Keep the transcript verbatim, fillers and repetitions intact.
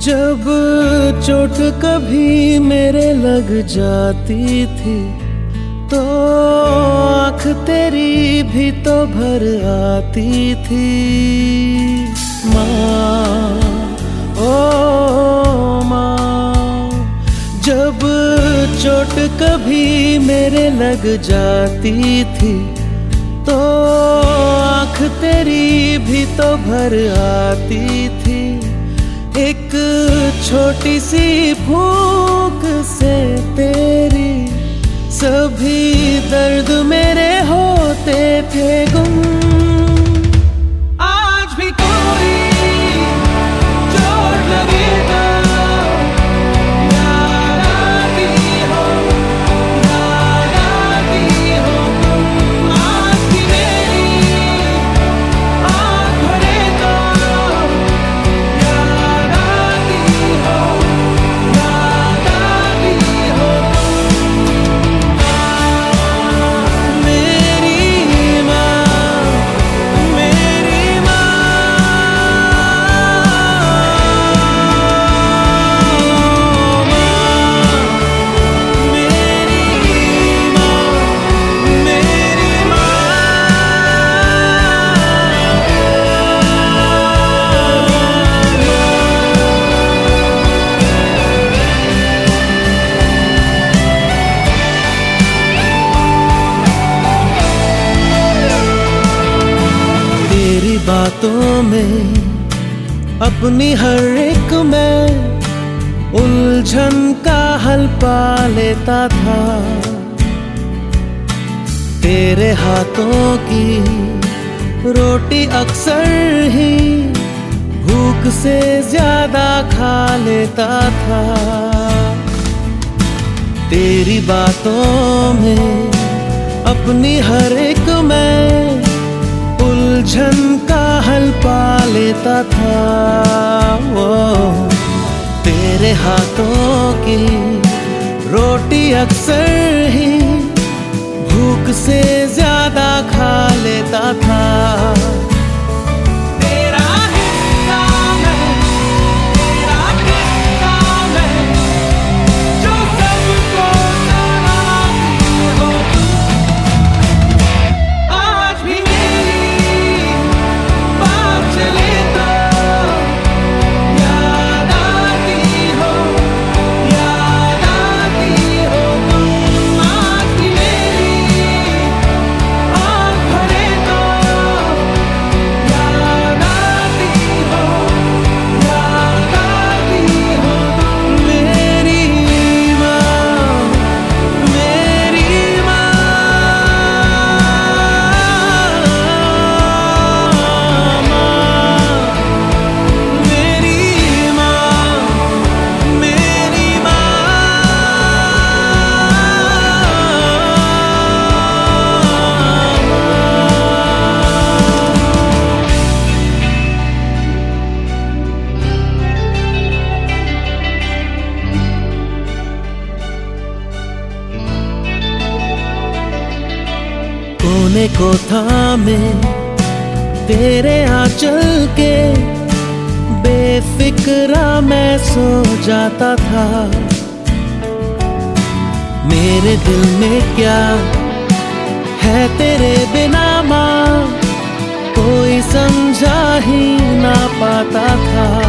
जब चोट कभी मेरे लग जाती थी तो आँख तेरी भी तो भर आती थी। माँ ओ माँ, जब चोट कभी मेरे लग जाती थी तो आँख तेरी भी तो भर आती थी। एक छोटी सी फूंक से तेरी सभी दर्द मेरे होते थे गुम। आज भी कोई चोट लगे तो याद आती हो, याद आती हो तुम। आज भी मेरी आँख भरे तो याद आती हो, याद आती हो मेरी माँ, मेरी माँ, मेरी माँ, मेरी माँ। तेरी बातों में अपनी हर एक मैं उलझन का हल पा लेता था। तेरे हाथों की रोटी अक्सर ही भूख से ज्यादा खा लेता था। तेरी बातों में अपनी हर एक मैं उलझन का हल पा लेता था। वो तेरे हाथों की रोटी अक्सर ही भूख से ज्यादा खा लेता था। तेरा हिस्सा मैं, तेरा किस्सा मैं, जो सबको सुनाती हो तुम। आज भी मेरी बात चले तो याद आती हो, याद आती हो तुम। आज भी मेरी आँख भरे तो याद आती हो, याद आती हो तुम। मेरी माँ, मेरी माँ, मेरी माँ, मेरी माँ। कोने को थामे तेरे आंचल के बेफिक्रा मैं सो जाता था। मेरे दिल में क्या है तेरे बिना माँ, कोई समझा ही ना पाता था।